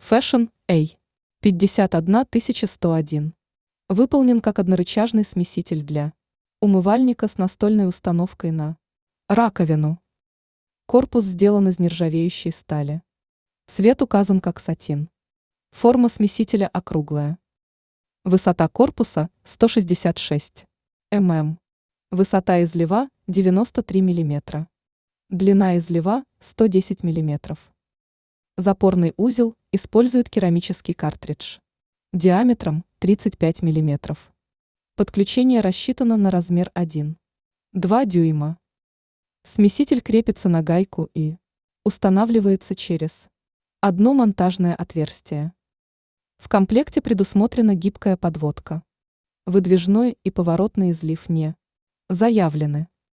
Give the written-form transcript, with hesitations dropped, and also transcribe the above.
Fashion A 51101. Выполнен как однорычажный смеситель для умывальника с настольной установкой на раковину. Корпус сделан из нержавеющей стали. Цвет указан как сатин. Форма смесителя округлая. Высота корпуса 166 мм. Высота излива 93 мм. Длина излива 110 мм. Запорный узел использует керамический картридж диаметром 35 мм. Подключение рассчитано на размер 1,2 дюйма. Смеситель крепится на гайку и устанавливается через одно монтажное отверстие. В комплекте предусмотрена гибкая подводка. Выдвижной и поворотный излив не заявлены.